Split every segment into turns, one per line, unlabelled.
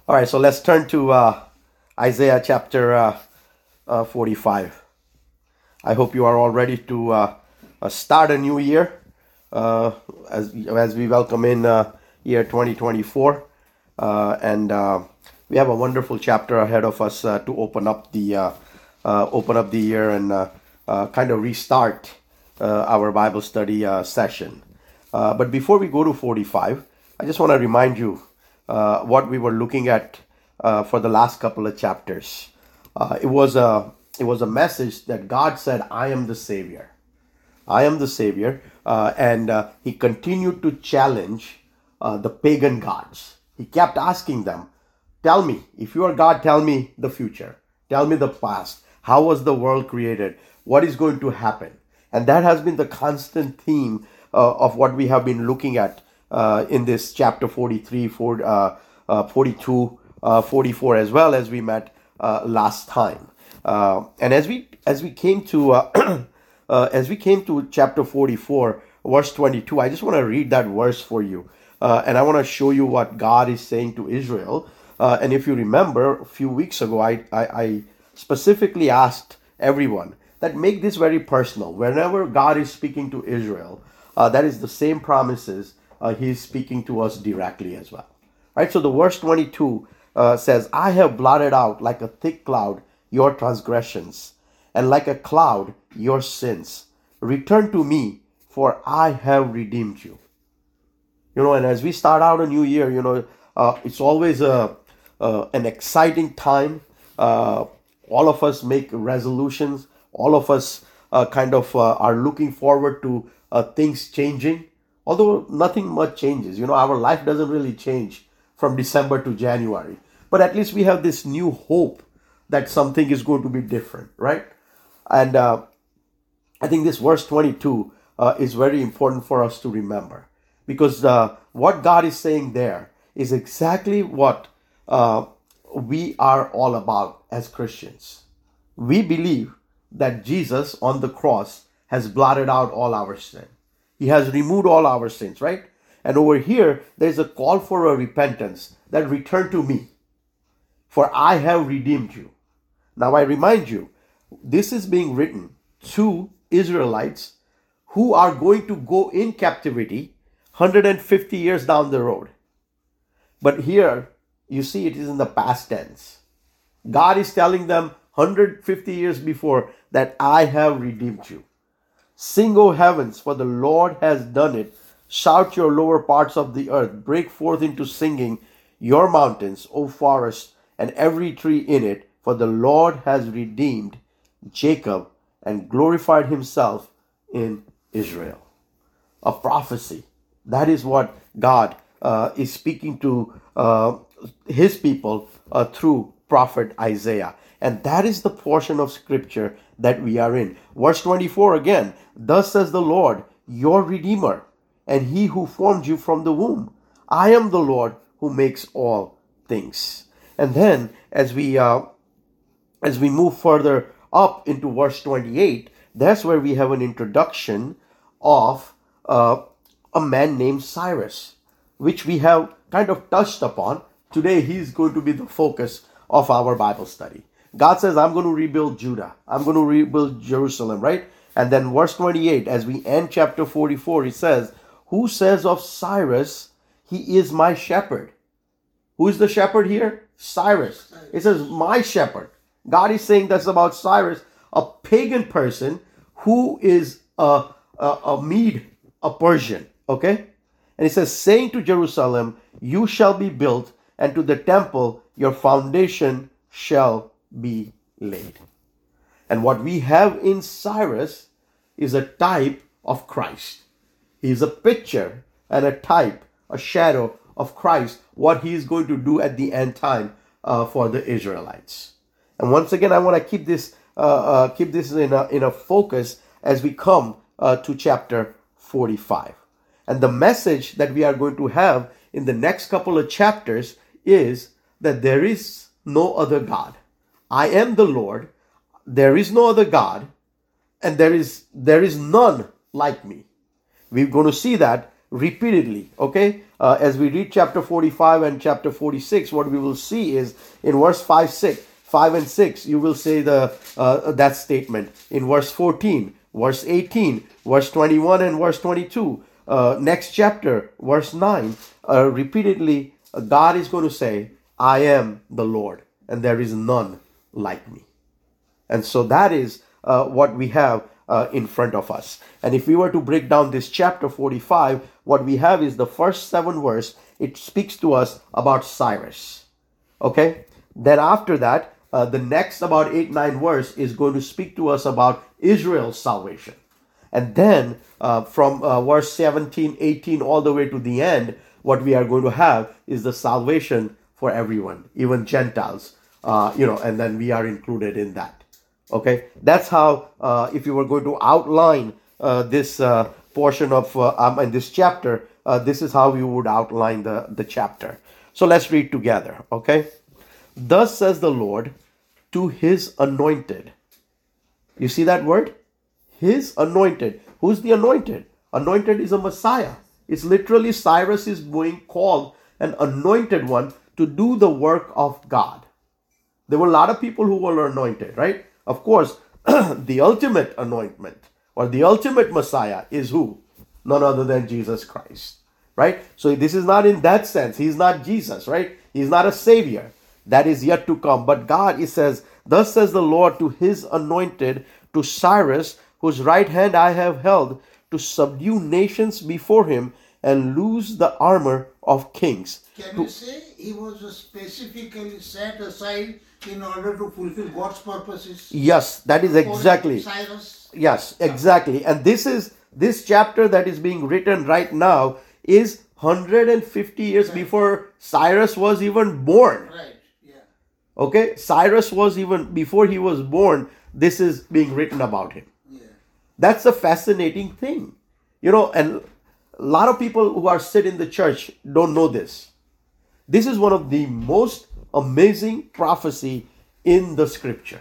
All right, so let's turn to Isaiah chapter 45. I hope you are all ready to start a new year uh, as we welcome in year 2024. And we have a wonderful chapter ahead of us to open up the year and kind of restart our Bible study session. But before we go to 45, I just want to remind you what we were looking at for the last couple of chapters. It was a message that God said, "I am the Savior. I am the Savior," and He continued to challenge the pagan gods. He kept asking them, "Tell me, if you are God, tell me the future. Tell me the past. How was the world created? What is going to happen?" And that has been the constant theme of what we have been looking at in this chapter 43, 42, 44, as well as we met last time. And as we came to as we came to chapter 44, verse 22, I just want to read that verse for you, and I want to show you what God is saying to Israel. And if you remember, a few weeks ago, I specifically asked everyone that make this very personal. Whenever God is speaking to Israel, that is the same promises He is speaking to us directly as well. Right? So the verse 22 says, "I have blotted out like a thick cloud your transgressions, and like a cloud your sins. Return to me, for I have redeemed you." And as we start out a new year, it's always an exciting time. All of us make resolutions. All of us are looking forward to things changing. Although nothing much changes, our life doesn't really change from December to January. But at least we have this new hope that something is going to be different, right? And I think this verse 22 is very important for us to remember, because what God is saying there is exactly what we are all about as Christians. We believe that Jesus on the cross has blotted out all our sin. He has removed all our sins, right? And over here, there's a call for a repentance that return to me, for I have redeemed you. Now I remind you, this is being written to Israelites who are going to go in captivity 150 years down the road. But here, you see, it is in the past tense. God is telling them 150 years before that I have redeemed you. "Sing, O heavens, for the Lord has done it. Shout, your lower parts of the earth. Break forth into singing, your mountains, O forest, and every tree in it. For the Lord has redeemed Jacob and glorified himself in Israel." A prophecy. That is what God is speaking to his people through prophet Isaiah. And that is the portion of scripture that we are in. Verse 24 again, "Thus says the Lord, your Redeemer, and he who formed you from the womb. I am the Lord who makes all things." And then as we move further up into verse 28, that's where we have an introduction of a man named Cyrus, which we have kind of touched upon. Today, he's going to be the focus of our Bible study. God says, "I'm going to rebuild Judah. I'm going to rebuild Jerusalem," right? And then verse 28, as we end chapter 44, it says, "Who says of Cyrus, he is my shepherd?" Who is the shepherd here? Cyrus. It says, "My shepherd." God is saying that's about Cyrus, a pagan person who is a Mede, a Persian. Okay? And it says, "Saying to Jerusalem, you shall be built, and to the temple, your foundation shall be laid." And what we have in Cyrus is a type of Christ. He is a picture and a type, a shadow of Christ, what he is going to do at the end time for the Israelites. And once again, I want to keep this in a focus as we come to chapter 45. And the message that we are going to have in the next couple of chapters is that there is no other God. I am the Lord. There is no other God, and there is none like me. We're going to see that repeatedly, okay? as we read chapter 45 and chapter 46, what we will see is in verse 5 and 6, you will say that statement. In verse 14, verse 18, verse 21 and verse 22, next chapter, verse 9, repeatedly, God is going to say, I am the Lord, and there is none like me. And so that is what we have in front of us. And if we were to break down this chapter 45, what we have is the first 7 verse. It speaks to us about Cyrus. Okay? Then after that, the next about 8-9 verse is going to speak to us about Israel's salvation. And then from verse 17, 18, all the way to the end, what we are going to have is the salvation for everyone, even Gentiles, and then we are included in that. Okay, that's how, if you were going to outline this portion of in this chapter, this is how you would outline the chapter. So let's read together. Okay, thus says the Lord to his anointed. You see that word? His anointed. Who's the anointed? Anointed is a Messiah. It's literally Cyrus is being called an anointed one to do the work of God. There were a lot of people who were anointed, right? Of course, the ultimate anointment or the ultimate Messiah is who? None other than Jesus Christ, right? So this is not in that sense. He's not Jesus, right? He's not a savior. That is yet to come. But God, it says, thus says the Lord to his anointed, to Cyrus, whose right hand I have held, to subdue nations before him and loose the armor of kings.
Can you say he was specifically set aside in order to fulfill God's purposes?
Yes, that is exactly.
Cyrus?
Yes, exactly. And this chapter that is being written right now is 150 years before Cyrus was even born.
Right, yeah.
Okay, Cyrus was even before he was born, this is being written about him.
Yeah.
That's a fascinating thing. And a lot of people who are sit in the church don't know this. This is one of the most amazing prophecy in the scripture.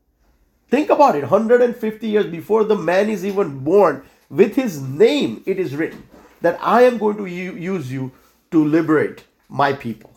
Think about it. 150 years before the man is even born, with his name it is written that I am going to use you to liberate my people.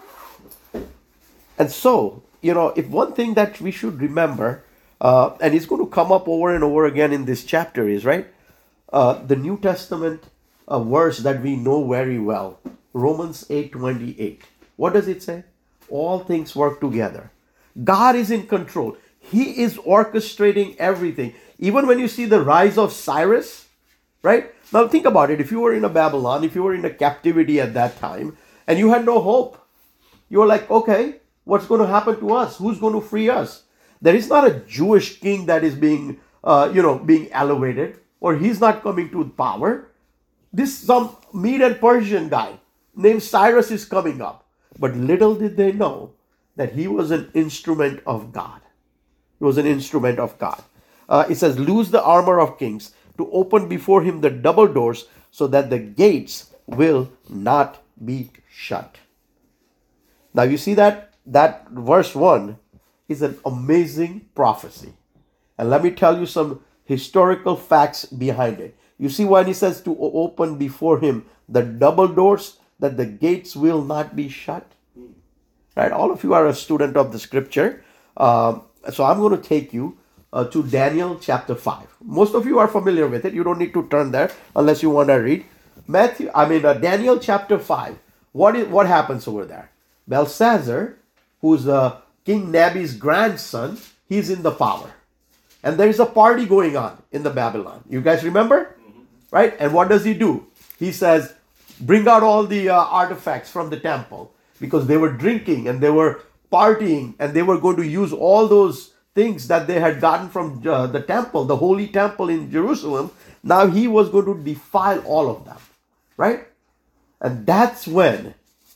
And so, if one thing that we should remember, and it's going to come up over and over again in this chapter is, right, the New Testament verse that we know very well, Romans 8:28. What does it say? All things work together. God is in control. He is orchestrating everything. Even when you see the rise of Cyrus, right? Now think about it. If you were in a Babylon, if you were in a captivity at that time, and you had no hope, you were like, okay, what's going to happen to us? Who's going to free us? There is not a Jewish king that is being elevated, or he's not coming to power. Some Mede and Persian guy named Cyrus is coming up. But little did they know that he was an instrument of God. He was an instrument of God. It says, loose the armor of kings, to open before him the double doors, so that the gates will not be shut. Now you see that verse 1 is an amazing prophecy. And let me tell you some historical facts behind it. You see when he says to open before him the double doors, that the gates will not be shut. Right? All of you are a student of the scripture. So I'm going to take you to Daniel chapter 5. Most of you are familiar with it. You don't need to turn there unless you want to read. Daniel chapter 5. What happens over there? Belshazzar, who's King Nebu's grandson, he's in the power. And there is a party going on in the Babylon. You guys remember? Right? And what does he do? He says, bring out all the artifacts from the temple, because they were drinking and they were partying and they were going to use all those things that they had gotten from the temple, the holy temple in Jerusalem. Now he was going to defile all of them, right? And that's when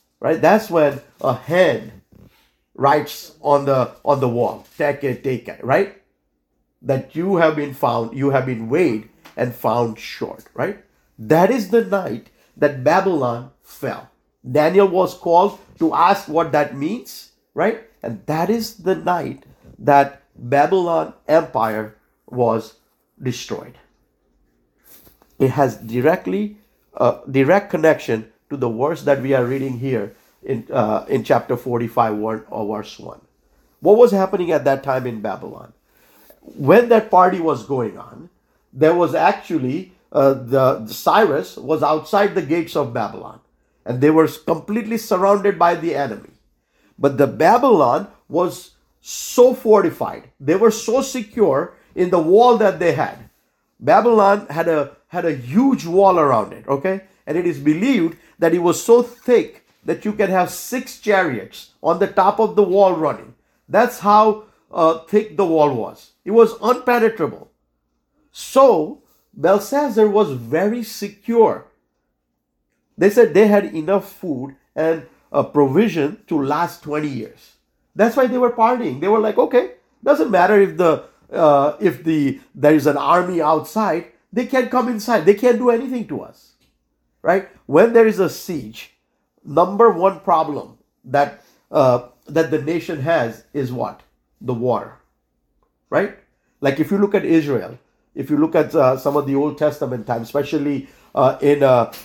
a hand writes on the wall, take it, right? That you have been weighed and found short, right? That is the night that Babylon fell. Daniel was called to ask what that means, right? And that is the night that Babylon Empire was destroyed. It has direct connection to the verse that we are reading here in chapter 45, verse 1. What was happening at that time in Babylon? When that party was going on, there was actually the Cyrus was outside the gates of Babylon, and they were completely surrounded by the enemy. But the Babylon was so fortified, they were so secure in the wall that they had. Babylon had a huge wall around it, okay? And it is believed that it was so thick that you can have 6 chariots on the top of the wall running. That's how thick the wall was. It was unpenetrable. So Belshazzar was very secure. They said they had enough food and a provision to last 20 years. That's why they were partying. They were like, okay, doesn't matter if there is an army outside, they can't come inside. They can't do anything to us, right? When there is a siege, number one problem that the nation has is what? The water, right? Like if you look at Israel, if you look at some of the Old Testament times, especially in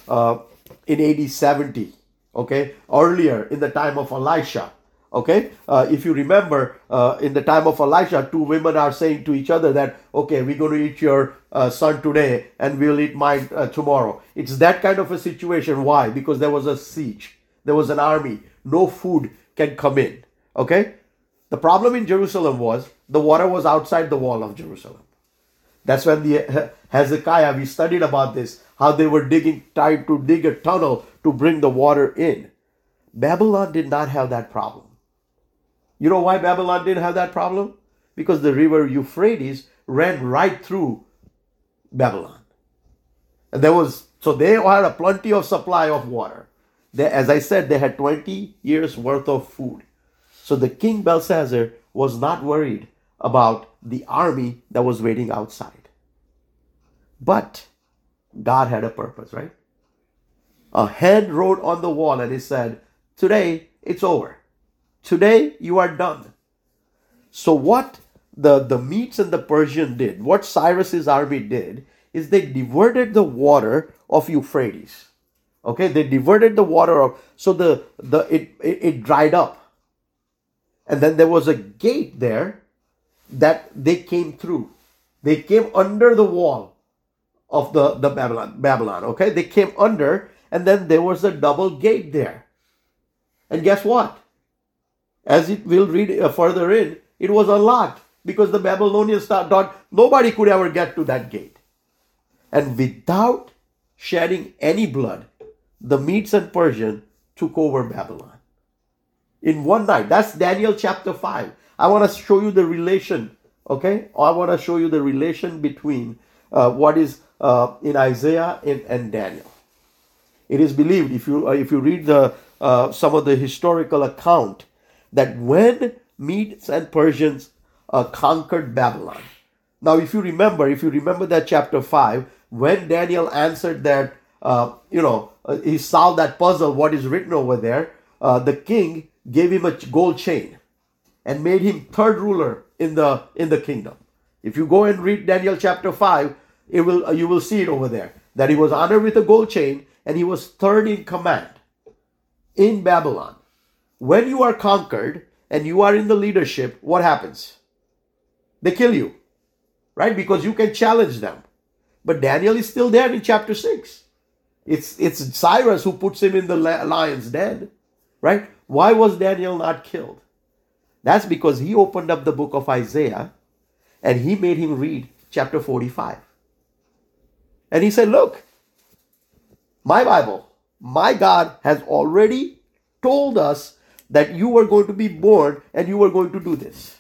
AD 70, okay, earlier in the time of Elisha, okay, if you remember, in the time of Elisha, 2 women are saying to each other that, okay, we're going to eat your son today and we'll eat mine tomorrow. It's that kind of a situation. Why? Because there was a siege. There was an army. No food can come in. Okay? The problem in Jerusalem was the water was outside the wall of Jerusalem. That's when the Hezekiah, we studied about this, how they were trying to dig a tunnel to bring the water in. Babylon did not have that problem. You know why Babylon didn't have that problem? Because the river Euphrates ran right through Babylon. And so they had a plenty of supply of water. As I said, they had 20 years worth of food. So the king Belshazzar was not worried about the army that was waiting outside. But God had a purpose, right? A hand wrote on the wall and it said, today it's over. Today you are done. So what the Medes and the Persian did, what Cyrus's army did, is they diverted the water of Euphrates. Okay, they diverted the water of, so it dried up. And then there was a gate there that they came through. They came under the wall of the Babylon. Okay, they came under, and then there was a double gate there. And guess what? As it will read further in, it was unlocked because the Babylonians thought nobody could ever get to that gate. And without shedding any blood, the Medes and Persians took over Babylon. In one night. That's Daniel chapter 5. I want to show you the relation, okay? I want to show you the relation between what is in Isaiah and Daniel. It is believed, if you read some of the historical account, that when Medes and Persians conquered Babylon. Now, if you remember that chapter 5, when Daniel answered that, he solved that puzzle, what is written over there, the king gave him a gold chain and made him third ruler in the kingdom. If you go and read Daniel chapter 5, you will see it over there, that he was honored with a gold chain and he was third in command in Babylon. When you are conquered and you are in the leadership, what happens? They kill you, right? Because you can challenge them. But Daniel is still there in chapter 6. It's Cyrus who puts him in the lion's den, right? Why was Daniel not killed? That's because he opened up the book of Isaiah and he made him read chapter 45. And he said, look, my Bible, my God has already told us that you were going to be born and you were going to do this.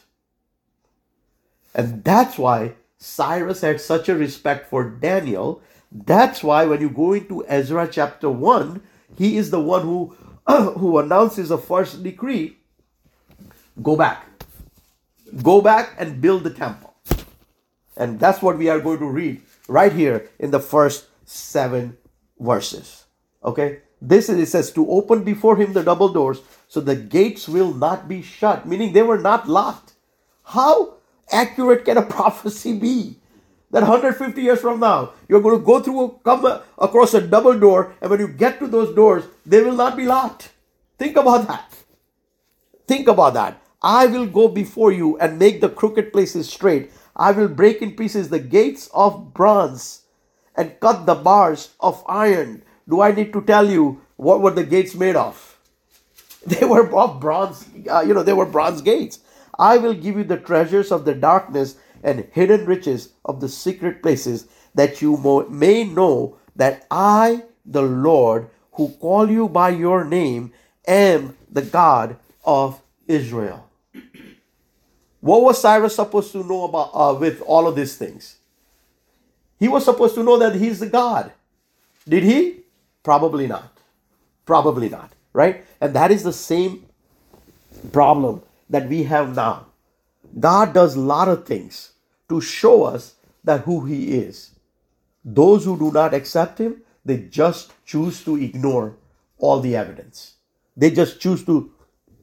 And that's why Cyrus had such a respect for Daniel. That's why when you go into Ezra chapter 1, he is the one who announces a first decree. Go back and build the temple. And that's what we are going to read right here in the first 7 verses. Okay, it says to open before him the double doors so the gates will not be shut, meaning they were not locked. How accurate can a prophecy be? that 150 years from now, you're going to come across a double door, and when you get to those doors, they will not be locked. Think about that. Think about that. I will go before you and make the crooked places straight. I will break in pieces the gates of bronze and cut the bars of iron. Do I need to tell you what were the gates made of? They were of bronze, they were bronze gates. I will give you the treasures of the darkness and hidden riches of the secret places, that you may know that I, the Lord, who call you by your name, am the God of Israel. What was Cyrus supposed to know about with all of these things? He was supposed to know that he's the God. Did he? Probably not. Probably not. Right? And that is the same problem that we have now. God does a lot of things to show us that who he is. Those who do not accept him, they just choose to ignore all the evidence. They just choose to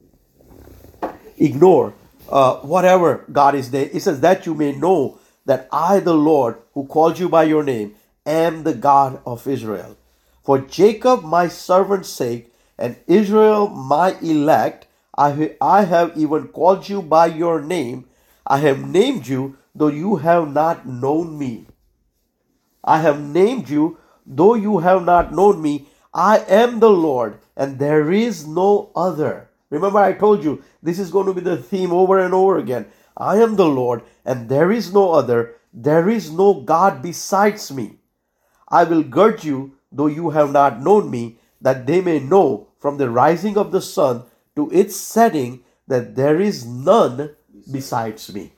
ignore whatever God is there. It says that you may know that I, the Lord, who called you by your name, am the God of Israel. For Jacob, my servant's sake, and Israel, my elect, I have even called you by your name. I have named you, though you have not known me. I have named you, though you have not known me. I am the Lord, and there is no other. Remember, I told you, this is going to be the theme over and over again. I am the Lord, and there is no other. There is no God besides me. I will gird you, though you have not known me, that they may know from the rising of the sun to its setting that there is none besides me.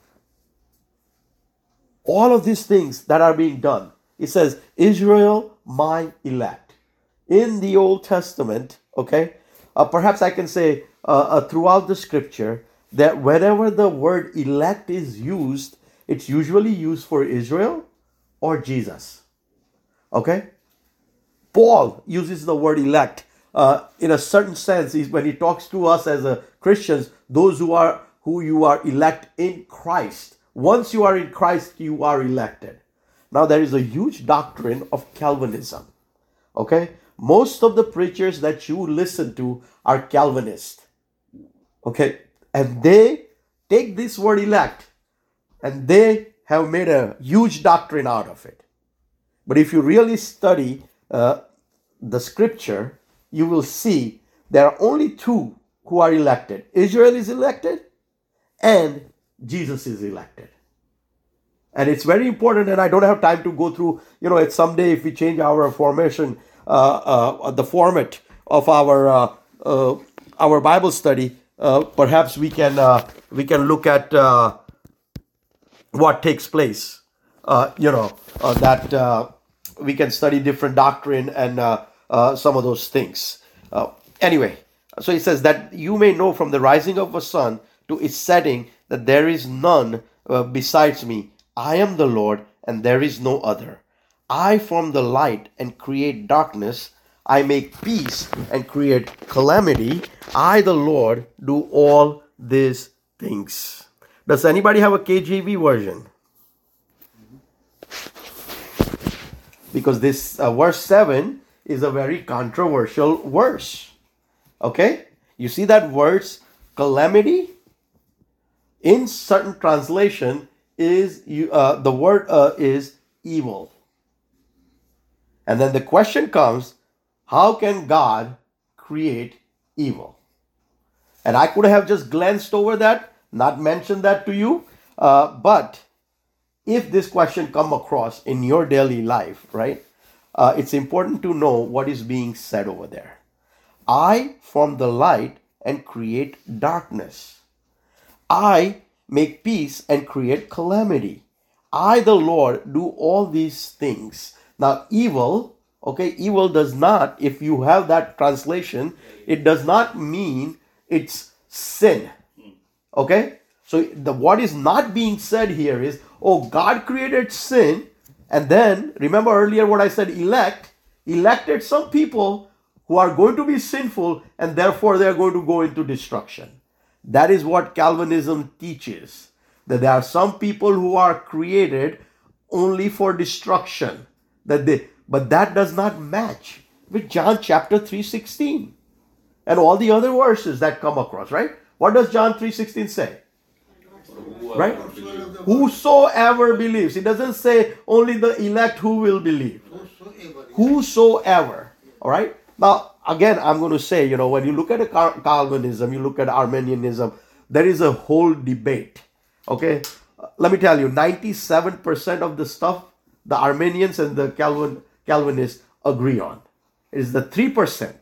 All of these things that are being done. It says, Israel, my elect. In the Old Testament, okay, perhaps I can say throughout the scripture that whenever the word elect is used, it's usually used for Israel or Jesus. Okay? Paul uses the word elect in a certain sense when he talks to us as Christians, those who you are elect in Christ. Once you are in Christ, you are elected. Now there is a huge doctrine of Calvinism. Okay? Most of the preachers that you listen to are Calvinist. Okay? And they take this word elect and they have made a huge doctrine out of it. But if you really study the scripture, you will see there are only two who are elected. Israel is elected and Jesus is elected. And it's very important, and I don't have time to go through, it's someday if we change our formation, the format of our Bible study, perhaps we can look at what takes place, that we can study different doctrine and some of those things. Anyway, so it says that you may know from the rising of the sun to its setting that there is none besides me. I am the Lord, and there is no other. I form the light and create darkness. I make peace and create calamity. I, the Lord, do all these things. Does anybody have a KJV version? Because this verse 7 is a very controversial verse. Okay? You see that words calamity? In certain translation, the word is evil. And then the question comes, how can God create evil? And I could have just glanced over that, not mentioned that to you, but if this question come across in your daily life, right, it's important to know what is being said over there. I form the light and create darkness. I make peace and create calamity. I, the Lord, do all these things. Now, evil does not, if you have that translation, it does not mean it's sin. Okay? So, what is not being said here is, God created sin, and then, remember earlier what I said, elected some people who are going to be sinful, and therefore they are going to go into destruction. That is what Calvinism teaches. That there are some people who are created only for destruction. But that does not match with John chapter 3:16 and all the other verses that come across, right? What does John 3:16 say? Right? Whosoever believes. It doesn't say only the elect who will believe. Whosoever. All right? Now, again, I'm going to say, when you look at Calvinism, you look at Arminianism, there is a whole debate. Okay? Let me tell you, 97% of the stuff the Arminians and the Calvinists agree on. It is the 3%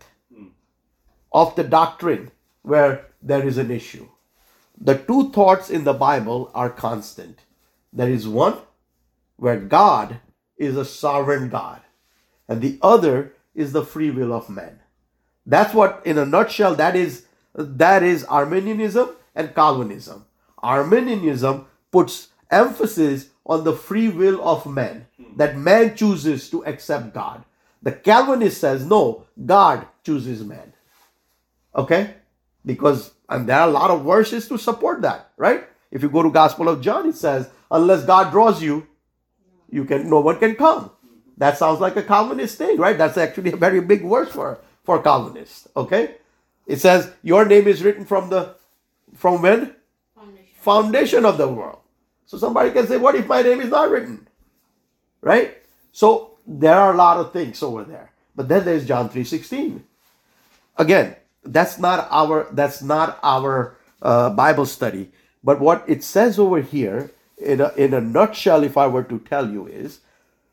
of the doctrine where there is an issue. The two thoughts in the Bible are constant. There is one where God is a sovereign God, and the other is the free will of man. That's what, in a nutshell, that is Arminianism and Calvinism. Arminianism puts emphasis on the free will of man, that man chooses to accept God. The Calvinist says, no, God chooses man. Okay? And there are a lot of verses to support that, right? If you go to Gospel of John, it says, unless God draws you, no one can come. That sounds like a Calvinist thing, right? That's actually a very big verse for Calvinists, okay? It says, your name is written from when? Foundation of the world. So somebody can say, what if my name is not written? Right? So there are a lot of things over there. But then there's John 3:16. Again, that's not our Bible study. But what it says over here, in a nutshell, if I were to tell you, is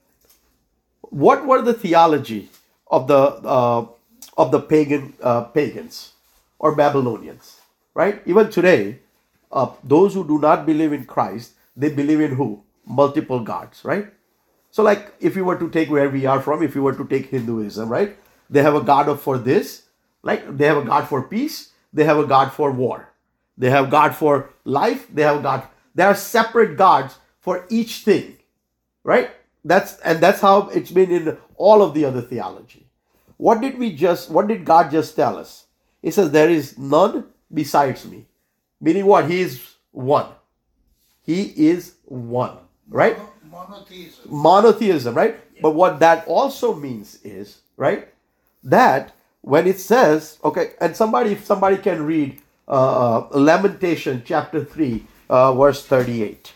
what were the theology of the pagans or Babylonians, right? Even today, those who do not believe in Christ, they believe in who? Multiple gods, right? So like if you were to take where we are from, if you were to take Hinduism, right? They have a god for this, like they have a god for peace, they have a god for war. They have God for life, they have God. There are separate gods for each thing, right? That's how it's been in all of the other theology. What did God just tell us? He says, there is none besides me. Meaning what? He is one. He is one, right? Monotheism, right? But what that also means is, right, that when it says, okay, and if somebody can read Lamentation chapter 3, verse 38.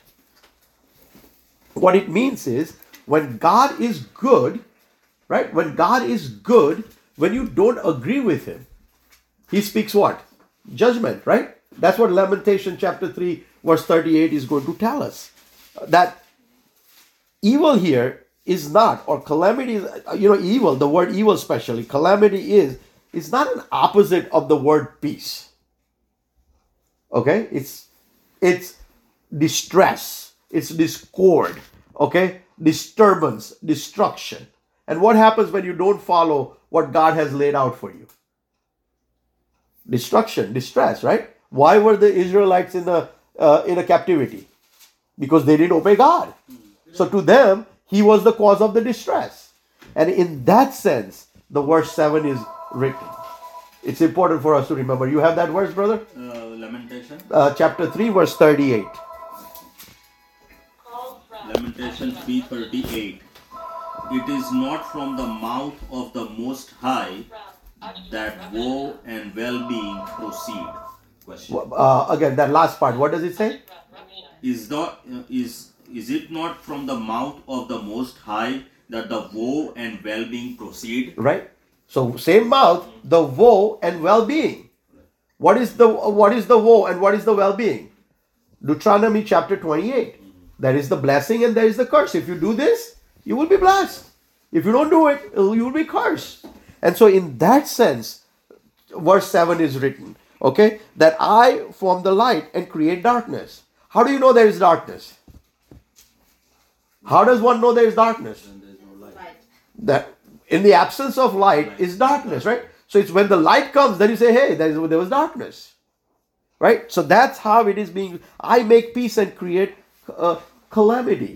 What it means is, when God is good, right? When God is good, when you don't agree with him, he speaks what? Judgment, right? That's what Lamentation chapter 3, verse 38 is going to tell us. That evil here is not, or calamity is, evil, the word evil especially, calamity is not an opposite of the word peace. Okay? It's distress, it's discord, okay? Disturbance, destruction. And what happens when you don't follow what God has laid out for you? Destruction, distress, right? Why were the Israelites in a captivity? Because they didn't obey God. So to them, he was the cause of the distress. And in that sense, the verse 7 is written. It's important for us to remember. You have that verse, brother?
Lamentation.
Chapter 3, verse 38.
Lamentation 3:38. It is not from the mouth of the Most High that woe and well-being proceed. Question.
Again, that last part. What does it say?
Is it not from the mouth of the Most High that the woe and well-being proceed?
Right. So same mouth, the woe and well-being. What is the woe and what is the well-being? Deuteronomy chapter 28. There is the blessing and there is the curse. If you do this, you will be blessed. If you don't do it, you will be cursed. And so in that sense, verse 7 is written, okay, that I form the light and create darkness. How do you know there is darkness? How does one know there is darkness? That in the absence of light is darkness, right? So it's when the light comes, then you say, hey, there was darkness. Right? So that's how it is being. I make peace and create calamity.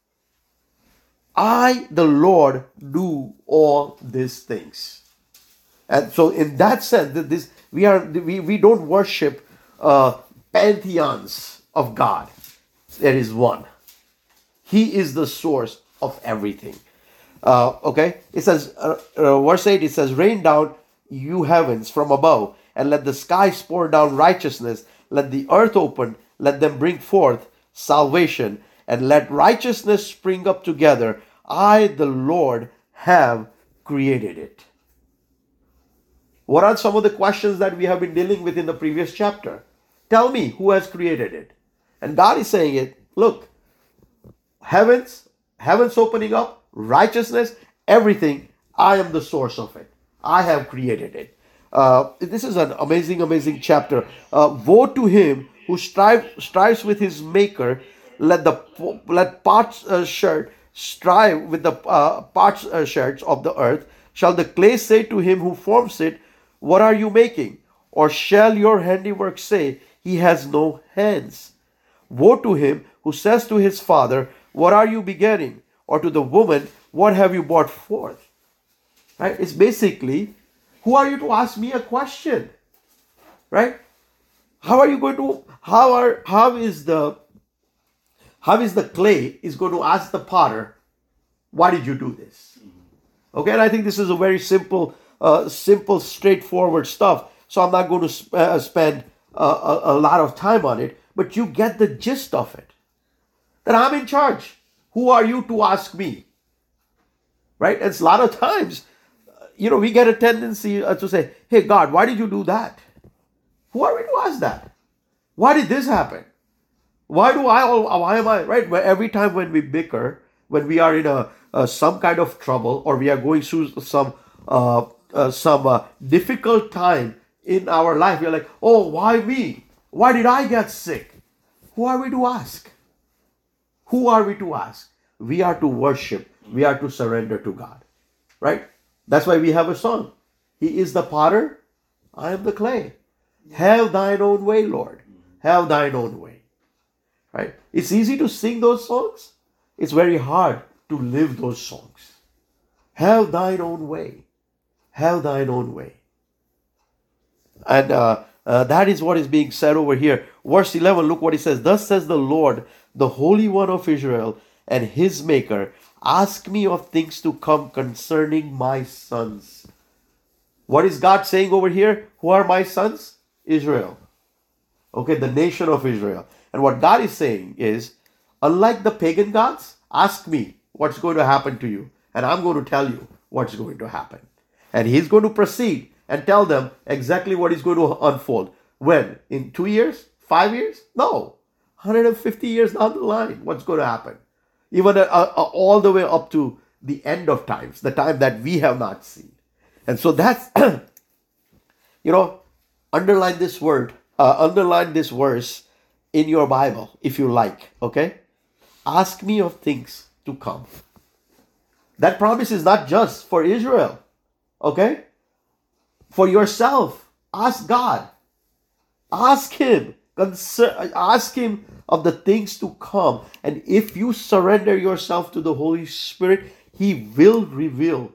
I, the Lord, do all these things. And so in that sense, we don't worship pantheons of God. There is one. He is the source of everything. Okay, it says, verse 8, it says, rain down, you heavens, from above, and let the skies pour down righteousness. Let the earth open, let them bring forth salvation, and let righteousness spring up together. I, the Lord, have created it. What are some of the questions that we have been dealing with in the previous chapter? Tell me who has created it. And God is saying it, look, heavens opening up, righteousness, everything, I am the source of it. I have created it. This is an amazing chapter. Woe to him who strives with his maker. Let potsherd strive with the potsherds of the earth. Shall the clay say to him who forms it, what are you making? Or shall your handiwork say, he has no hands? Woe to him who says to his father, what are you begetting? Or to the woman, what have you brought forth? Right? It's basically, who are you to ask me a question? Right? How are you going to, how is the clay is going to ask the potter, why did you do this? Okay, and I think this is a very simple, straightforward stuff. So I'm not going to spend a lot of time on it, but you get the gist of it. That I'm in charge. Who are you to ask me? Right? And a lot of times, we get a tendency to say, hey, God, why did you do that? Who are we to ask that? Why did this happen? Why am I, right? Every time when we bicker, when we are in some kind of trouble, or we are going through some difficult time in our life, we are like, oh, why me? Why did I get sick? Who are we to ask? Who are we to ask? We are to worship. We are to surrender to God. Right? That's why we have a song. He is the potter. I am the clay. Have thine own way, Lord. Have thine own way. Right? It's easy to sing those songs. It's very hard to live those songs. Have thine own way. Have thine own way. And that is what is being said over here. Verse 11, look what it says. Thus says the Lord, the Holy One of Israel, and his Maker, ask me of things to come concerning my sons. What is God saying over here? Who are my sons? Israel. Okay, the nation of Israel. And what God is saying is, unlike the pagan gods, ask me what's going to happen to you. And I'm going to tell you what's going to happen. And he's going to proceed and tell them exactly what is going to unfold. When? In 2 years? 5 years? No. 150 years down the line, what's going to happen? Even all the way up to the end of times, the time that we have not seen. And so that's, underline this word, underline this verse in your Bible, if you like, okay? Ask me of things to come. That promise is not just for Israel, okay? For yourself, ask God. Ask Him. Ask Him of the things to come. And if you surrender yourself to the Holy Spirit, He will reveal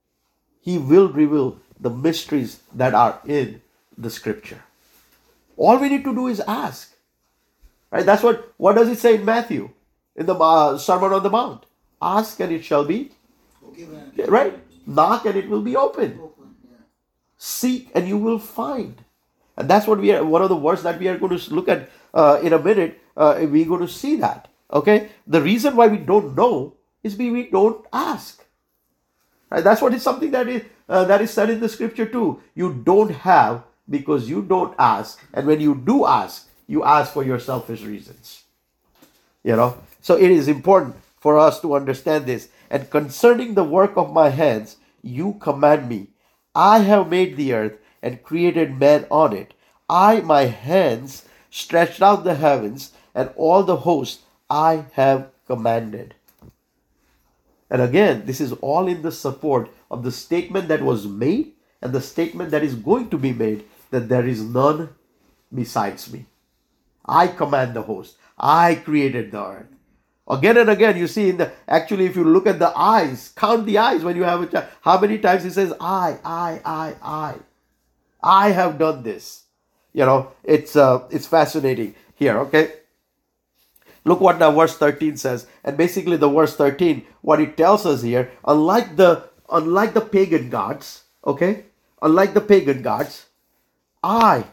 the mysteries that are in the Scripture. All we need to do is ask. Right? That's what does it say in Matthew? In the Sermon on the Mount. Ask and it shall be. Right? Knock and it will be opened. Seek and you will find. And that's what one of the words that we are going to look at in a minute. We're going to see that. Okay? The reason why we don't know is we don't ask. Right? That's what is something that is said in the Scripture too. You don't have because you don't ask. And when you do ask, you ask for your selfish reasons. So it is important for us to understand this. And concerning the work of my hands, you command me. I have made the earth and created man on it. My hands stretched out the heavens, and all the host I have commanded. And again, this is all in the support of the statement that was made and the statement that is going to be made, that there is none besides me. I command the host. I created the earth. Again and again, you see actually if you look at the eyes, count the eyes when you have a child. How many times he says, I have done this. It's fascinating here, okay? Look what the verse 13 says. And basically the verse 13, what it tells us here, unlike the pagan gods, okay? Unlike the pagan gods, I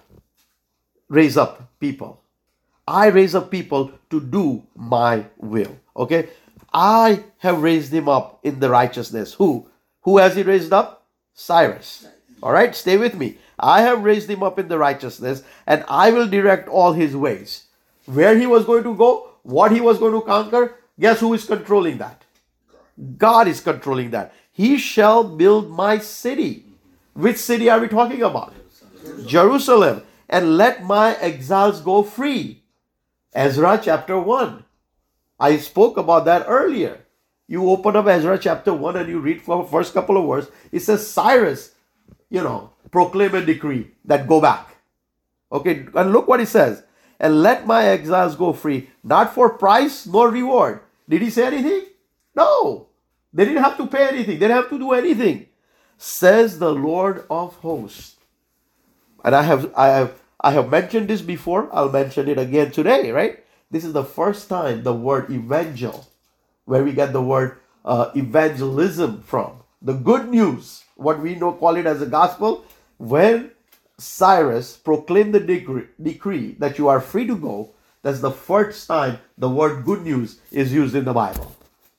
raise up people. I raise up people to do my will. Okay? I have raised him up in the righteousness. Who? Who has he raised up? Cyrus. All right? Stay with me. I have raised him up in the righteousness, and I will direct all his ways. Where he was going to go, what he was going to conquer, guess who is controlling that? God is controlling that. He shall build my city. Which city are we talking about? Jerusalem. And let my exiles go free. Ezra chapter 1. I spoke about that earlier. You open up Ezra chapter 1 and you read for the first couple of verses. It says Cyrus, proclaim a decree that go back. Okay, and look what it says. And let my exiles go free, not for price nor reward. Did he say anything? No. They didn't have to pay anything. They didn't have to do anything. Says the Lord of hosts. And I have mentioned this before. I'll mention it again today, right? This is the first time the word evangel, where we get the word evangelism from. The good news, what we call it as a gospel. When Cyrus proclaimed the decree that you are free to go, that's the first time the word good news is used in the Bible.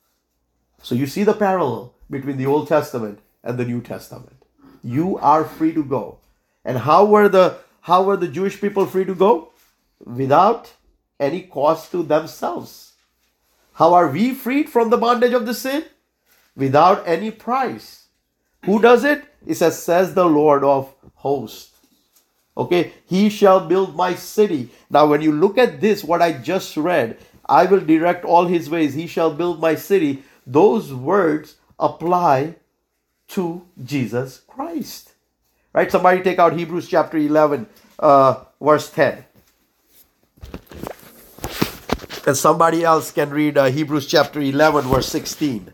So you see the parallel between the Old Testament and the New Testament. You are free to go. And how were the Jewish people free to go? Without any cost to themselves. How are we freed from the bondage of the sin? Without any price. Who does it? It says the Lord of hosts. Okay, he shall build my city. Now when you look at this, what I just read, I will direct all his ways. He shall build my city. Those words apply to Jesus Christ. Right? Somebody take out Hebrews chapter 11, verse 10. And somebody else can read Hebrews chapter 11, verse 16.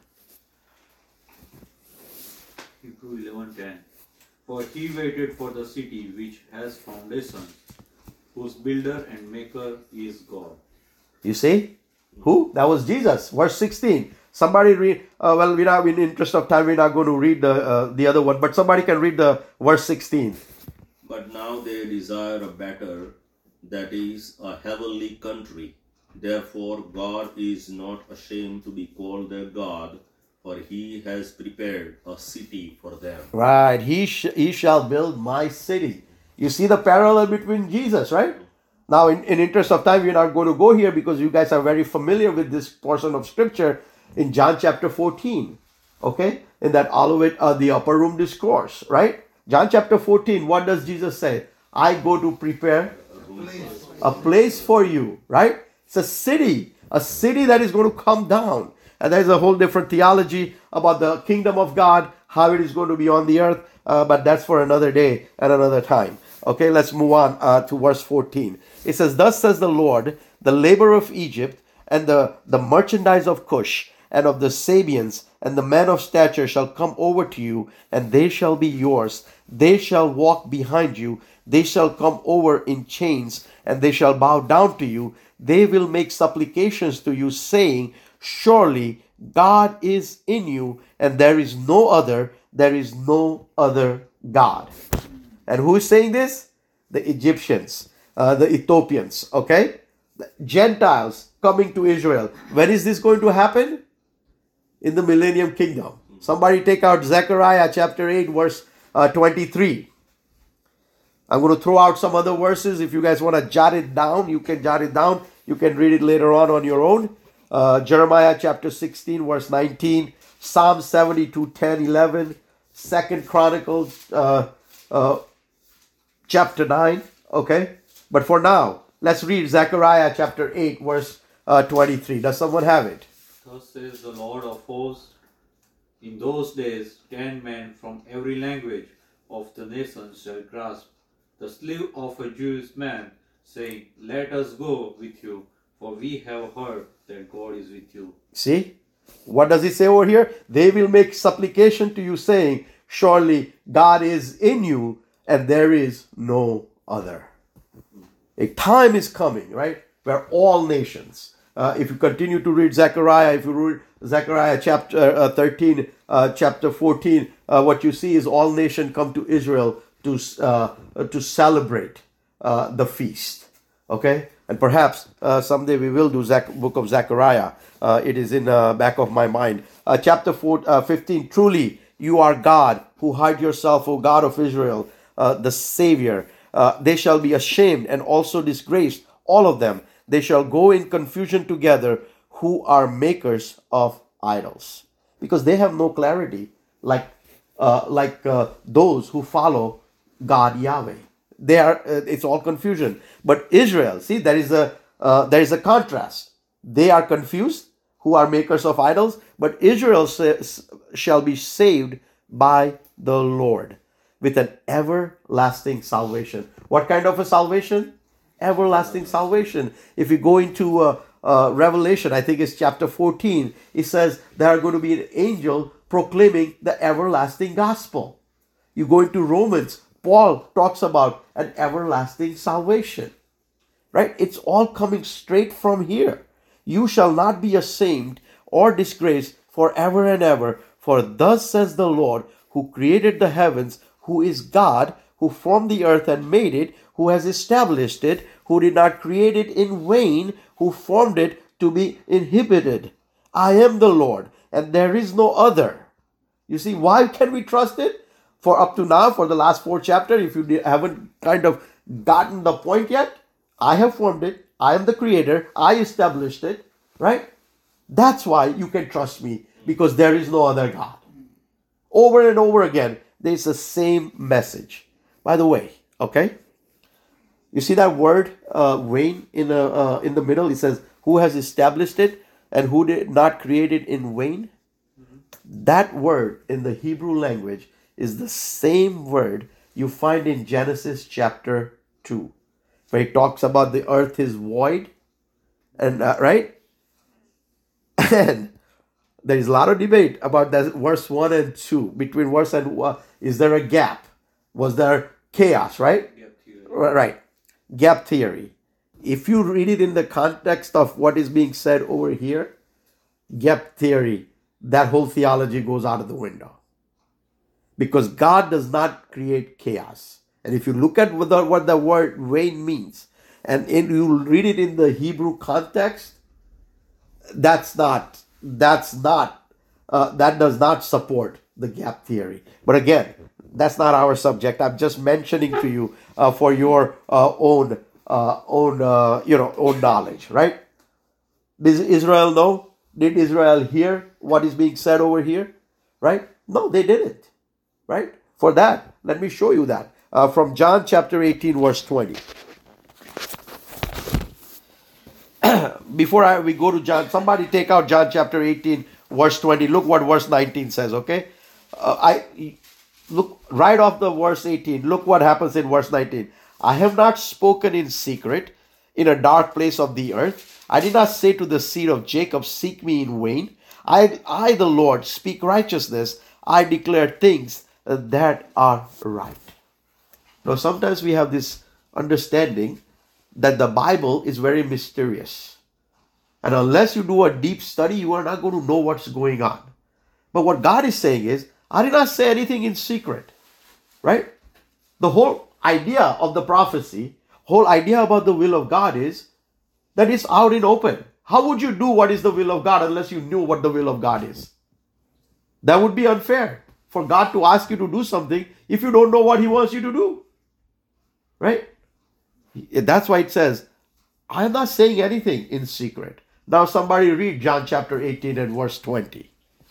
Hebrews 11:10. For he waited for the city which has foundations, whose builder and maker is God.
You see? Who? That was Jesus. Verse 16. Somebody read, in the interest of time, we're not going to read the other one, but somebody can read the verse 16.
But now they desire a better, that is, a heavenly country. Therefore, God is not ashamed to be called their God, for he has prepared a city for them.
Right. He shall build my city. You see the parallel between Jesus, right? Now, in interest of time, we're not going to go here because you guys are very familiar with this portion of scripture in John chapter 14. Okay? In that Olivet, the upper room discourse, right? John chapter 14, what does Jesus say? I go to prepare a place for you, right? It's a city that is going to come down. And there's a whole different theology about the kingdom of God, how it is going to be on the earth. But that's for another day and another time. Okay, let's move on to verse 14. It says, thus says the Lord, the labor of Egypt and the merchandise of Cush and of the Sabians and the men of stature shall come over to you, and they shall be yours. They shall walk behind you. They shall come over in chains, and they shall bow down to you. They will make supplications to you, saying, surely God is in you, and there is no other God. And who is saying this? The Egyptians, the Ethiopians, okay? The Gentiles coming to Israel. When is this going to happen? In the millennium kingdom. Somebody take out Zechariah chapter 8, verse 23. I'm going to throw out some other verses. If you guys want to jot it down, you can jot it down. You can read it later on your own. Jeremiah chapter 16, verse 19. Psalm 72, 10, 11. 2 Chronicles chapter 9. Okay? But for now, let's read Zechariah chapter 8, verse 23. Does someone have it?
Thus says the Lord of hosts, in those days 10 men from every language of the nations shall grasp the sleeve of a Jewish man, saying, let us go with you, for we have heard that God is with you.
See? What does he say over here? They will make supplication to you, saying, surely God is in you, and there is no other. A time is coming, right? Where all nations, If you continue to read Zechariah, if you read Zechariah chapter 13, chapter 14, what you see is all nations come to Israel to celebrate the feast. Okay? And perhaps someday we will do book of Zechariah. It is in the back of my mind. Chapter 15, truly you are God who hide yourself, O God of Israel, the Savior. They shall be ashamed and also disgraced, all of them. They shall go in confusion together who are makers of idols. Because they have no clarity like those who follow God Yahweh. They are it's all confusion. But Israel, see, there is a contrast. They are confused who are makers of idols, but Israel shall be saved by the Lord with an everlasting salvation. What kind of a salvation? Everlasting salvation. If you go into Revelation, I think it's chapter 14, it says there are going to be an angel proclaiming the everlasting gospel. You go into Romans, Paul talks about an everlasting salvation. Right? It's all coming straight from here. You shall not be ashamed or disgraced forever and ever, for thus says the Lord, who created the heavens, who is God, who formed the earth and made it, who has established it, who did not create it in vain, who formed it to be inhibited. I am the Lord, and there is no other. You see, why can we trust it? For up to now, for the last 4 chapters, if you haven't kind of gotten the point yet, I have formed it. I am the creator. I established it. Right? That's why you can trust me, because there is no other God. Over and over again, there's the same message. By the way, okay? You see that word vain in the middle? It says, who has established it and who did not create it in vain? That word in the Hebrew language is the same word you find in Genesis chapter 2, where it talks about the earth is void, and right? And there is a lot of debate about that verse 1 and 2. Between verse and 1, is there a gap? Was there chaos, right? Right. Gap theory. If you read it in the context of what is being said over here, gap theory, that whole theology goes out of the window. Because God does not create chaos. And if you look at what the word vain means, and you read it in the Hebrew context, that does not support the gap theory. But again, that's not our subject. I'm just mentioning to you for your own knowledge, right? Does Israel know? Did Israel hear what is being said over here? Right? No, they didn't. Right? For that, let me show you that. From John chapter 18, verse 20. Before we go to John, somebody take out John chapter 18, verse 20. Look what verse 19 says, okay? Look right off the verse 18. Look what happens in verse 19. I have not spoken in secret in a dark place of the earth. I did not say to the seed of Jacob, seek me in vain. I, the Lord, speak righteousness. I declare things that are right. Now, sometimes we have this understanding that the Bible is very mysterious. And unless you do a deep study, you are not going to know what's going on. But what God is saying is, I did not say anything in secret. Right? The whole idea of the prophecy, whole idea about the will of God is that it's out in open. How would you do what is the will of God unless you knew what the will of God is? That would be unfair for God to ask you to do something if you don't know what He wants you to do. Right? That's why it says, I am not saying anything in secret. Now somebody read John chapter 18 and verse 20.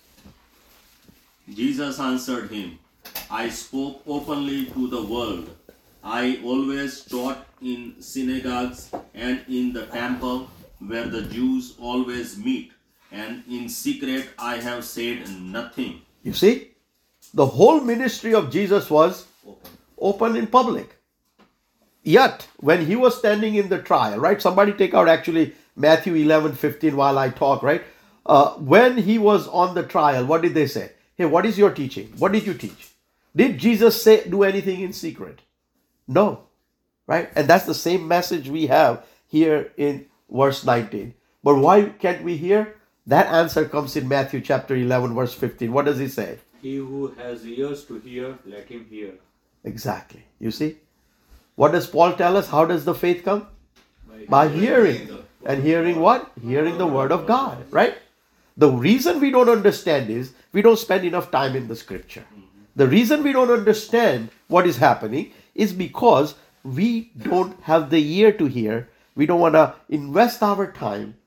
Jesus answered him, I spoke openly to the world. I always taught in synagogues and in the temple where the Jews always meet, and in secret I have said nothing.
You see, the whole ministry of Jesus was open in public. Yet, when He was standing in the trial, right? Somebody take out actually Matthew 11:15 while I talk, right? When He was on the trial, what did they say? Hey, what is your teaching? What did you teach? Did Jesus do anything in secret? No, right? And that's the same message we have here in verse 19. But why can't we hear? That answer comes in Matthew chapter 11, verse 15. What does he say?
He who has ears to hear, let him hear.
Exactly. You see? What does Paul tell us? How does the faith come? By hearing. And hearing what? Hearing the word of God, right? The reason we don't understand is we don't spend enough time in the scripture. The reason we don't understand what is happening is because we don't have the ear to hear. We don't want to invest our time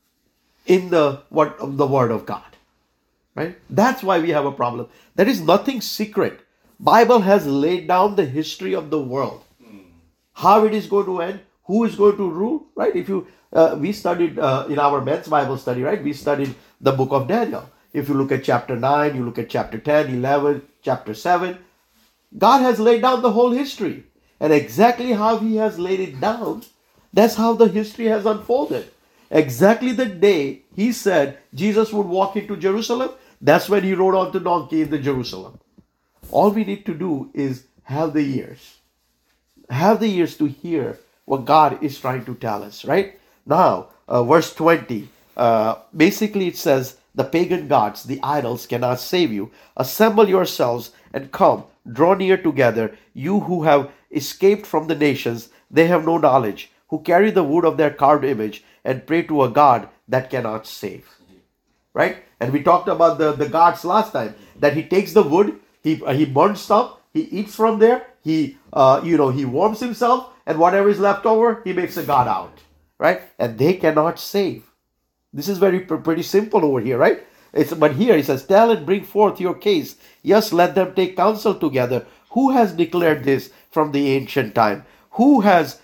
in the word of God. Right? That's why we have a problem. There is nothing secret. Bible has laid down the history of the world. How it is going to end, who is going to rule, right? If you we studied in our men's Bible study, right? We studied the book of Daniel. If you look at chapter 9, you look at chapter 10, 11, chapter 7, God has laid down the whole history. And exactly how he has laid it down, that's how the history has unfolded. Exactly the day he said Jesus would walk into Jerusalem, that's when he rode on the donkey in the Jerusalem. All we need to do is have the ears. Have the ears to hear what God is trying to tell us, right? Now, verse 20, basically it says, the pagan gods, the idols cannot save you. Assemble yourselves and come, draw near together, you who have escaped from the nations, they have no knowledge, who carry the wood of their carved image and pray to a God that cannot save. Right? And we talked about the gods last time, that he takes the wood, he burns some, he eats from there, he warms himself, and whatever is left over, he makes a god out. Right? And they cannot save. This is pretty simple over here, right? But here he says, tell and bring forth your case. Yes, let them take counsel together. Who has declared this from the ancient time? Who has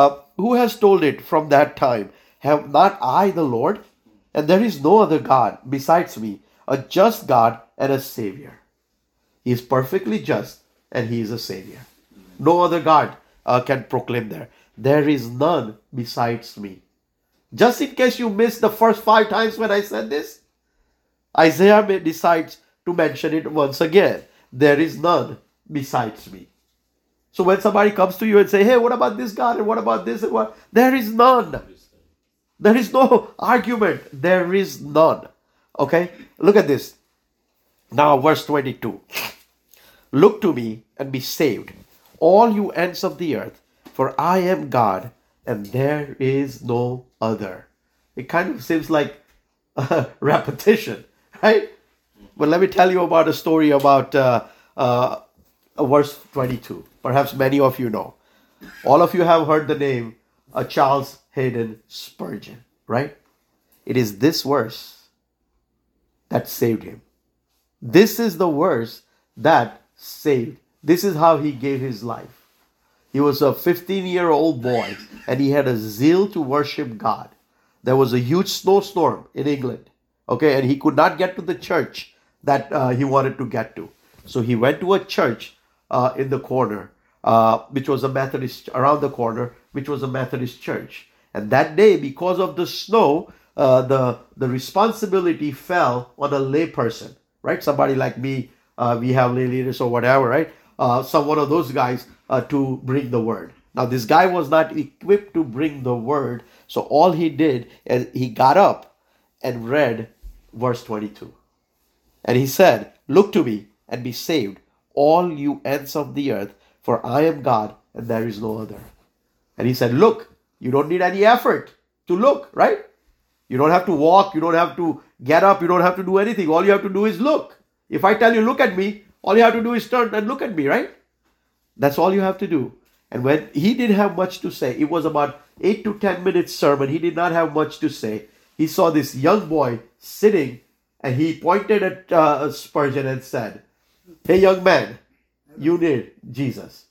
told it from that time? Have not I the Lord? And there is no other God besides me, a just God and a Savior. He is perfectly just and he is a Savior. No other God can proclaim there. There is none besides me. Just in case you missed the first 5 times when I said this, Isaiah decides to mention it once again. There is none besides me. So when somebody comes to you and say, hey, what about this God and what about this and what? There is none. There is no argument. There is none. Okay? Look at this. Now verse 22. Look to me and be saved, all you ends of the earth, for I am God and there is no other. It kind of seems like a repetition, right? But let me tell you about a story about verse 22. Perhaps many of you know. All of you have heard the name Charles Haddon Spurgeon, right? It is this verse that saved him. This is the verse that saved. This is how he gave his life. He was a 15-year-old boy and he had a zeal to worship God. There was a huge snowstorm in England, okay, and he could not get to the church that he wanted to get to. So he went to a church in the corner, which was a Methodist, around the corner, which was a Methodist church. And that day, because of the snow, the responsibility fell on a lay person, right? Somebody like me, we have lay leaders or whatever, right? One of those guys to bring the word. Now, this guy was not equipped to bring the word. So all he did is he got up and read verse 22. And he said, look to me and be saved, all you ends of the earth, for I am God and there is no other. And he said, look, you don't need any effort to look, right? You don't have to walk. You don't have to get up. You don't have to do anything. All you have to do is look. If I tell you, look at me, all you have to do is turn and look at me, right? That's all you have to do. And when he didn't have much to say, it was about 8 to 10 minutes sermon. He did not have much to say. He saw this young boy sitting and he pointed at Spurgeon and said, hey, young man, you need Jesus.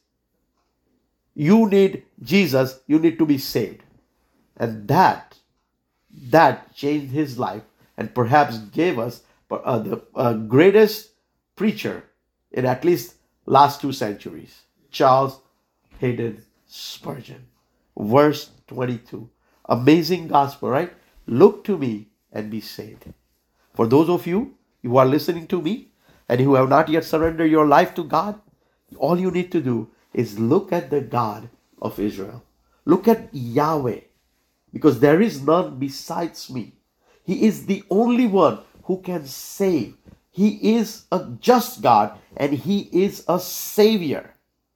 You need Jesus. You need to be saved. And that changed his life and perhaps gave us the greatest preacher in at least last 2 centuries, Charles Haddon Spurgeon. Verse 22. Amazing gospel, right? Look to me and be saved. For those of you who are listening to me and who have not yet surrendered your life to God, all you need to do is look at the God of Israel. Look at Yahweh, because there is none besides me. He is the only one who can save. He is a just God and He is a Savior.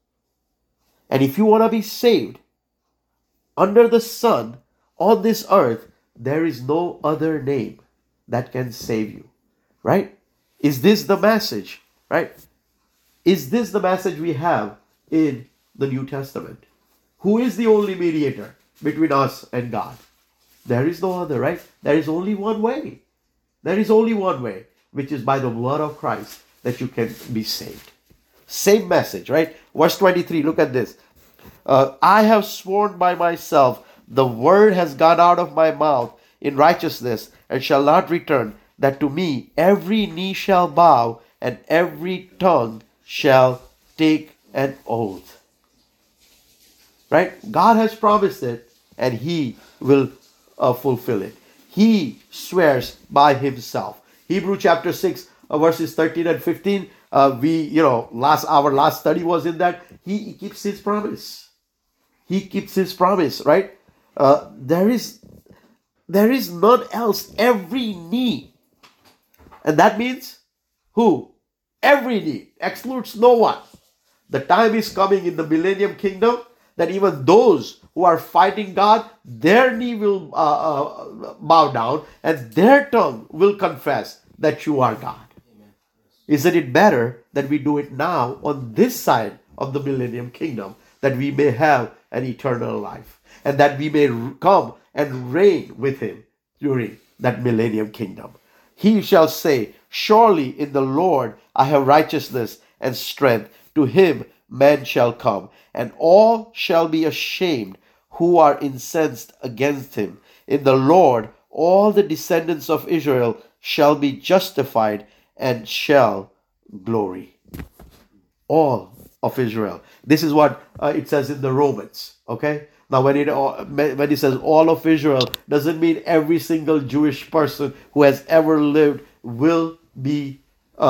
And if you want to be saved under the sun on this earth, there is no other name that can save you. Right? Is this the message? Right? Is this the message we have in the New Testament? Who is the only mediator between us and God? There is no other, right? There is only one way. There is only one way, which is by the blood of Christ that you can be saved. Same message, right? Verse 23, look at this. I have sworn by myself, the word has gone out of my mouth in righteousness and shall not return, that to me every knee shall bow and every tongue shall take an oath. Right? God has promised it and He will fulfill it. He swears by Himself. Hebrew chapter 6 verses 13 and 15. Our last study was in that. He keeps His promise. He keeps His promise, right? There is none else. Every knee. And that means who? Every knee. Excludes no one. The time is coming in the millennium kingdom that even those who are fighting God, their knee will bow down and their tongue will confess that you are God. Amen. Isn't it better that we do it now on this side of the millennium kingdom, that we may have an eternal life and that we may come and reign with Him during that millennium kingdom? He shall say, surely in the Lord I have righteousness and strength. To Him men shall come, and all shall be ashamed who are incensed against Him. In the Lord all the descendants of Israel shall be justified and shall glory. All of Israel. This is what it says in the Romans. Okay. Now, when it says all of Israel, doesn't mean every single Jewish person who has ever lived will be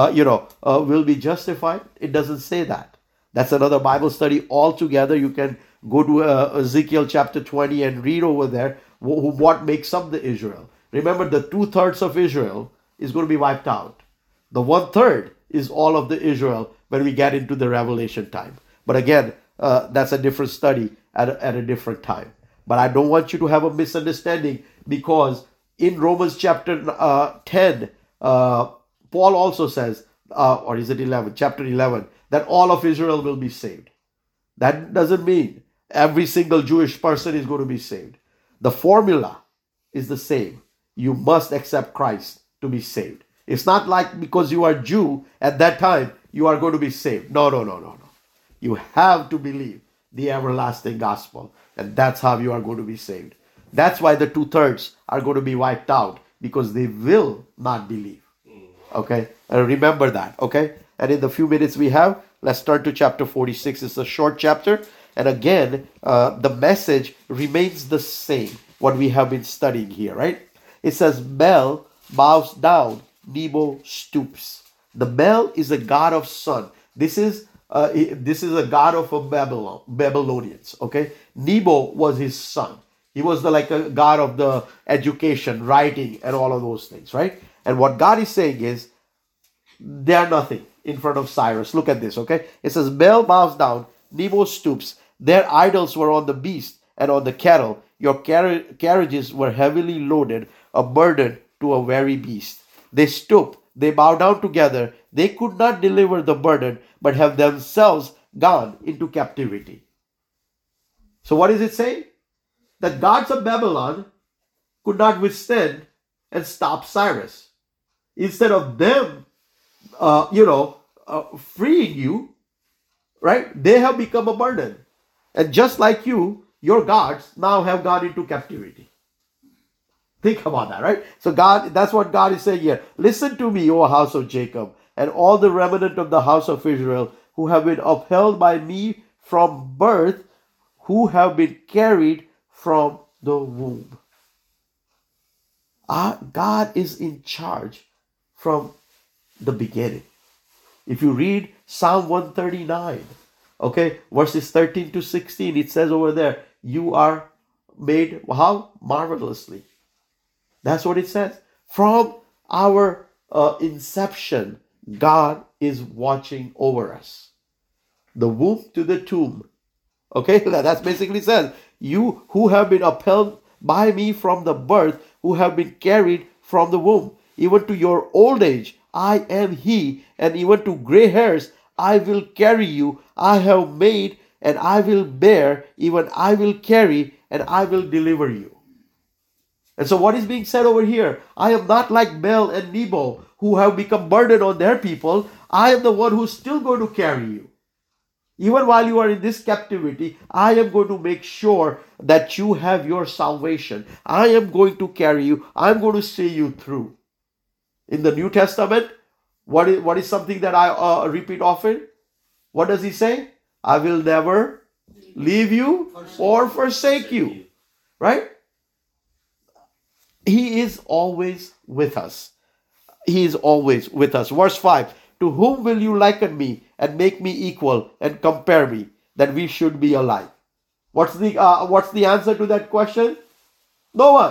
justified. It doesn't say that. That's another Bible study altogether. You can go to Ezekiel chapter 20 and read over there what makes up the Israel. Remember, the 2/3 of Israel is going to be wiped out. The 1/3 is all of the Israel when we get into the Revelation time. But again, that's a different study at a different time. But I don't want you to have a misunderstanding, because in Romans chapter 10, Paul also says, or is it 11, chapter 11, that all of Israel will be saved. That doesn't mean every single Jewish person is going to be saved. The formula is the same. You must accept Christ to be saved. It's not like because you are Jew at that time, you are going to be saved. No. You have to believe the everlasting gospel, and that's how you are going to be saved. That's why the 2/3 are going to be wiped out, because they will not believe. Okay, and remember that. Okay, and in the few minutes we have, let's turn to chapter 46. It's a short chapter, and again, the message remains the same, what we have been studying here, right? It says, Bel bows down, Nebo stoops. The Bel is a god of sun. This is a god of Babylonians. Okay, Nebo was his son. He was like a god of the education, writing, and all of those things, right? And what God is saying is, they are nothing in front of Cyrus. Look at this, okay? It says, Bel bows down, Nebo stoops. Their idols were on the beast and on the cattle. Your carriages were heavily loaded, a burden to a very beast. They stoop, they bow down together. They could not deliver the burden, but have themselves gone into captivity. So what is it saying? The gods of Babylon could not withstand and stop Cyrus. Instead of them, freeing you, right? They have become a burden. And just like you, your gods now have gone into captivity. Think about that, right? So that's what God is saying here. Listen to me, O house of Jacob, and all the remnant of the house of Israel, who have been upheld by me from birth, who have been carried from the womb. God is in charge from the beginning. If you read Psalm 139, okay, verses 13 to 16, it says over there, you are made how? Marvelously. That's what it says. From our inception, God is watching over us. The womb to the tomb. Okay, that's basically says, you who have been upheld by me from the birth, who have been carried from the womb, even to your old age, I am he, and even to gray hairs, I will carry you. I have made, and I will bear, even I will carry, and I will deliver you. And so what is being said over here? I am not like Bel and Nebo, who have become burden on their people. I am the one who's still going to carry you. Even while you are in this captivity, I am going to make sure that you have your salvation. I am going to carry you. I'm going to see you through. In the New Testament, what is something that I repeat often? What does he say? I will never leave you or forsake you. Right? He is always with us. He is always with us. Verse 5. To whom will you liken me and make me equal and compare me, that we should be alike? What's the answer to that question? No one.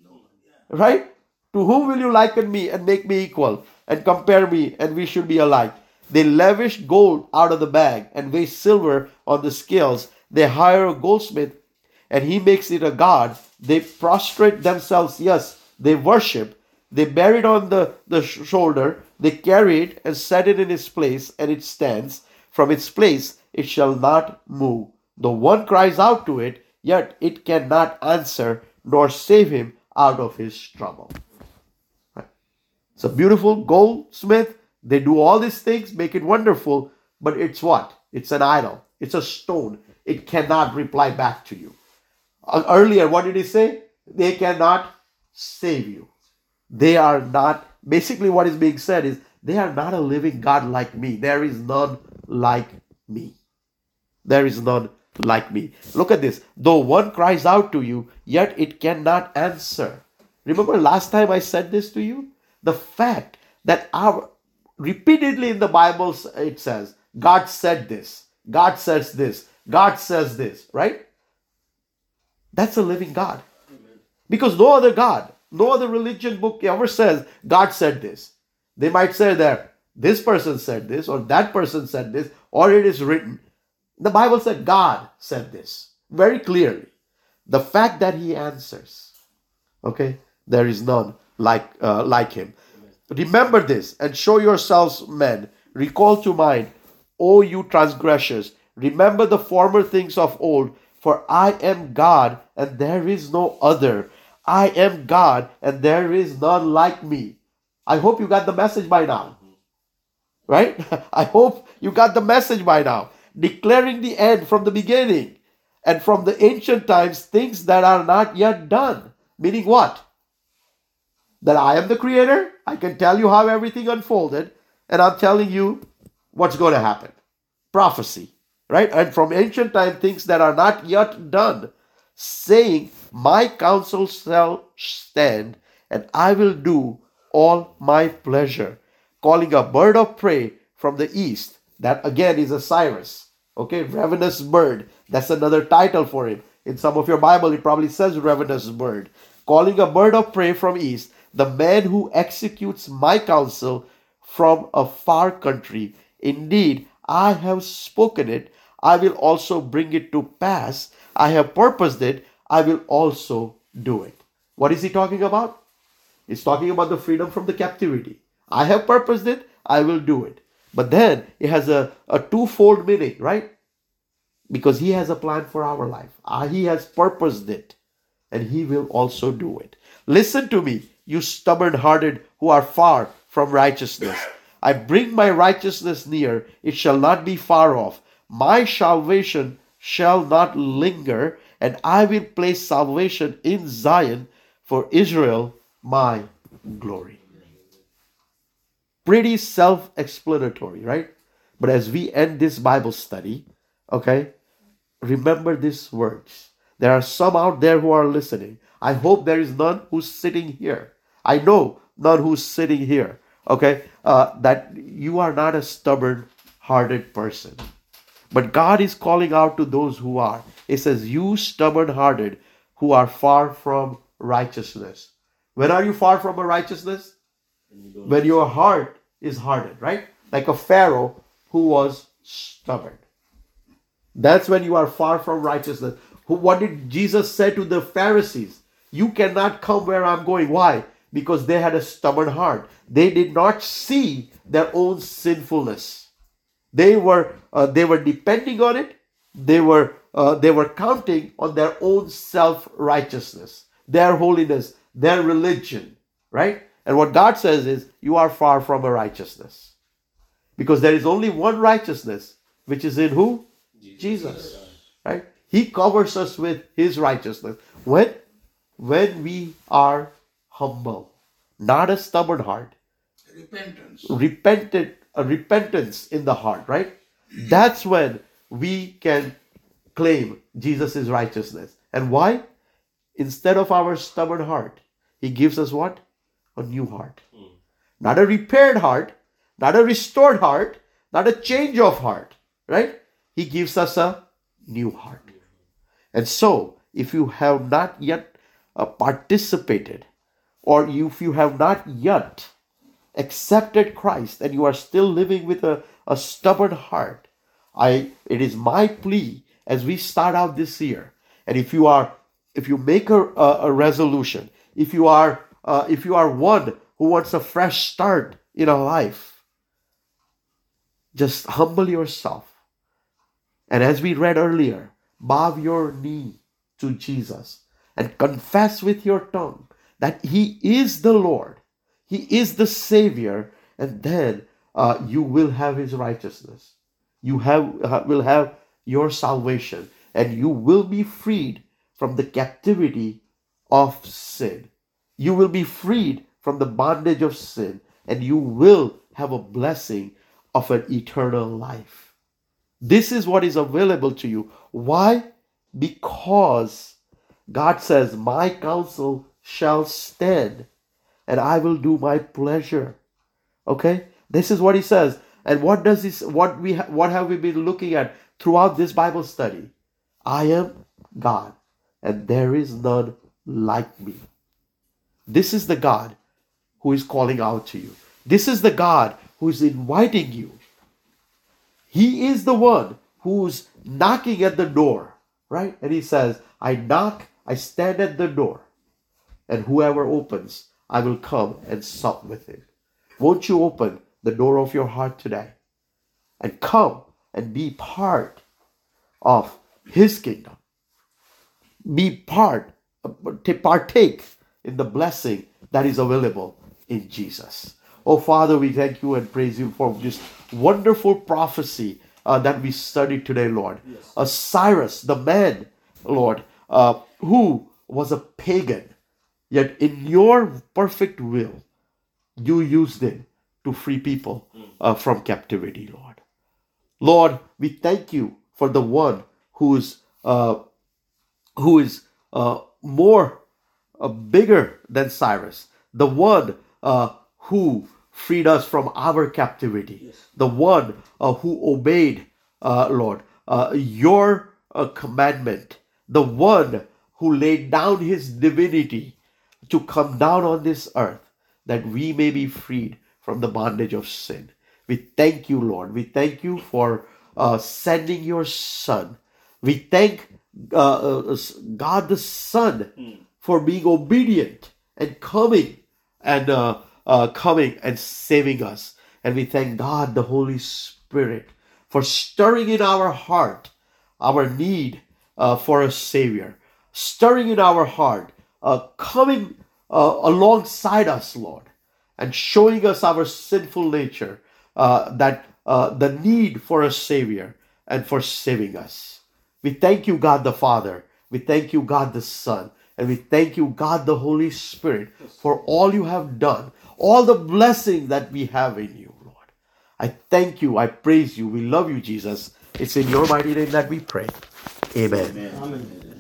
Right? To whom will you liken me and make me equal and compare me, and we should be alike? They lavish gold out of the bag and weigh silver on the scales. They hire a goldsmith and he makes it a god. They prostrate themselves, yes, they worship. They bear it on the shoulder. They carry it and set it in its place, and it stands. From its place it shall not move. The one cries out to it, yet it cannot answer nor save him out of his trouble. Right? It's a beautiful goldsmith. They do all these things, make it wonderful, but it's what? It's an idol. It's a stone. It cannot reply back to you. Earlier, what did he say? They cannot save you. They are not, basically what is being said is, they are not a living God like me. There is none like me. There is none like me. Look at this. Though one cries out to you, yet it cannot answer. Remember last time I said this to you? The fact that repeatedly in the Bible it says, God said this, God says this, God says this, right? That's a living God. Because no other God, no other religion book ever says, God said this. They might say that this person said this, or that person said this, or it is written. The Bible said God said this very clearly. The fact that he answers, okay, there is none like him. Remember this and show yourselves men. Recall to mind, O you transgressors, remember the former things of old, for I am God and there is no other. I am God and there is none like me. I hope you got the message by now. Right? I hope you got the message by now. Declaring the end from the beginning and from the ancient times, things that are not yet done. Meaning what? That I am the creator. I can tell you how everything unfolded, and I'm telling you what's going to happen. Prophecy. Right? And from ancient time, things that are not yet done. Saying, my counsel shall stand, and I will do all my pleasure. Calling a bird of prey from the east. That again is a Cyrus. Okay, ravenous bird. That's another title for him. In some of your Bible, it probably says ravenous bird. Calling a bird of prey from east. The man who executes my counsel from a far country. Indeed, I have spoken it. I will also bring it to pass. I have purposed it. I will also do it. What is he talking about? He's talking about the freedom from the captivity. I have purposed it. I will do it. But then it has a twofold meaning, right? Because he has a plan for our life. He has purposed it. And he will also do it. Listen to me, you stubborn-hearted who are far from righteousness. I bring my righteousness near. It shall not be far off. My salvation shall not linger. And I will place salvation in Zion for Israel, my glory. Pretty self-explanatory, right? But as we end this Bible study, okay, remember these words. There are some out there who are listening. I hope there is none who's sitting here. I know none who's sitting here, okay, that you are not a stubborn-hearted person. But God is calling out to those who are. It says, you stubborn-hearted, who are far from righteousness. When are you far from a righteousness? When your heart is hardened, right? Like a Pharaoh who was stubborn. That's when you are far from righteousness. What did Jesus say to the Pharisees? You cannot come where I'm going. Why? Because they had a stubborn heart. They did not see their own sinfulness. They were depending on it. They were counting on their own self-righteousness, their holiness, their religion, right? And what God says is, you are far from a righteousness. Because there is only one righteousness, which is in who? Jesus. Right? He covers us with His righteousness. When we are humble, not a stubborn heart, repentance in the heart, right? That's when we can claim Jesus' righteousness. And why? Instead of our stubborn heart, He gives us what? A new heart. Not a repaired heart, not a restored heart, not a change of heart, right? He gives us a new heart. And so, if you have not yet participated, or if you have not yet accepted Christ and you are still living with a stubborn heart, it is my plea as we start out this year. And if you make a resolution, if you are one who wants a fresh start in a life, just humble yourself. And as we read earlier, bow your knee to Jesus and confess with your tongue that He is the Lord, He is the Savior, and then you will have His righteousness. You will have your salvation, and you will be freed from the captivity of sin. You will be freed from the bondage of sin, and you will have a blessing of an eternal life. This is what is available to you. Why? Because God says, my counsel shall stand, and I will do my pleasure. Okay? This is what He says. And what have we been looking at throughout this Bible study? I am God, and there is none like me. This is the God who is calling out to you. This is the God who is inviting you. He is the one who's knocking at the door, right? And He says, I knock, I stand at the door, and whoever opens, I will come and sup with him. Won't you open the door of your heart today and come and be part of His kingdom? Partake in the blessing that is available in Jesus. Oh, Father, we thank You and praise You for this wonderful prophecy that we studied today, Lord. Yes. Cyrus, the man, Lord, who was a pagan, yet in Your perfect will, You used him to free people from captivity, Lord. Lord, we thank You for the one who is bigger than Cyrus, the one who freed us from our captivity, yes. The one who obeyed, Lord, Your commandment, the one who laid down His divinity to come down on this earth that we may be freed from the bondage of sin. We thank You, Lord. We thank You for sending Your Son. We thank God the Son for being obedient and coming and saving us. And we thank God the Holy Spirit for stirring in our heart our need for a Savior, stirring in our heart, coming alongside us, Lord, and showing us our sinful nature, that the need for a Savior and for saving us. We thank You, God the Father. We thank You, God the Son. And we thank You, God the Holy Spirit, for all You have done, all the blessings that we have in You, Lord. I thank You. I praise You. We love You, Jesus. It's in Your mighty name that we pray. Amen.
Amen. Amen.